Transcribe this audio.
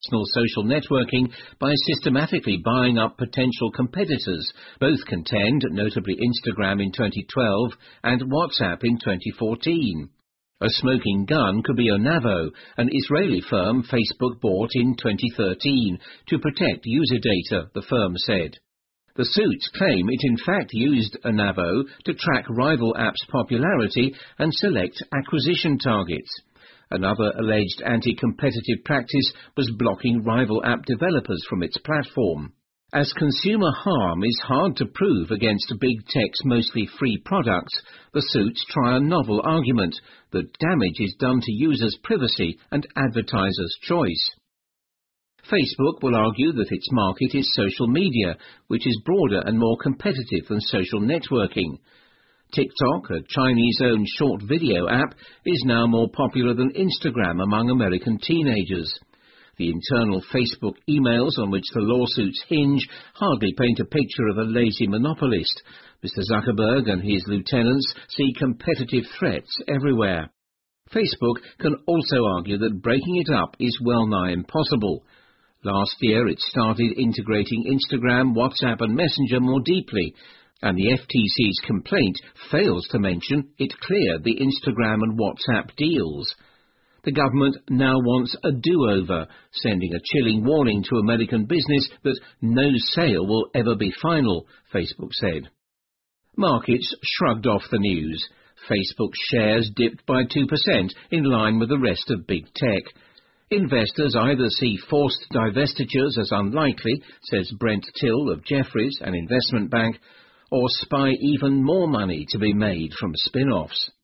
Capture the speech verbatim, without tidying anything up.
social networking by systematically buying up potential competitors. Both contend, notably Instagram in twenty twelve and WhatsApp in twenty fourteen. A smoking gun could be Onavo, an Israeli firm Facebook bought in twenty thirteen to protect user data, the firm said. The suits claim it in fact used Onavo to track rival apps' popularity and select acquisition targets. Another alleged anti-competitive practice was blocking rival app developers from its platform. As consumer harm is hard to prove against big tech's mostly free products, the suits try a novel argument that damage is done to users' privacy and advertisers' choice. Facebook will argue that its market is social media, which is broader and more competitive than social networking. TikTok, a Chinese-owned short video app, is now more popular than Instagram among American teenagers. The internal Facebook emails on which the lawsuits hinge hardly paint a picture of a lazy monopolist. Mister Zuckerberg and his lieutenants see competitive threats everywhere. Facebook can also argue that breaking it up is well nigh impossible. Last year it started integrating Instagram, WhatsApp and Messenger more deeply, and the F T C's complaint fails to mention it cleared the Instagram and WhatsApp deals. The government now wants a do-over, sending a chilling warning to American business that no sale will ever be final, Facebook said. Markets shrugged off the news. Facebook shares dipped by two percent, in line with the rest of big tech. Investors either see forced divestitures as unlikely, says Brent Till of Jefferies, an investment bank, or spy even more money to be made from spin-offs.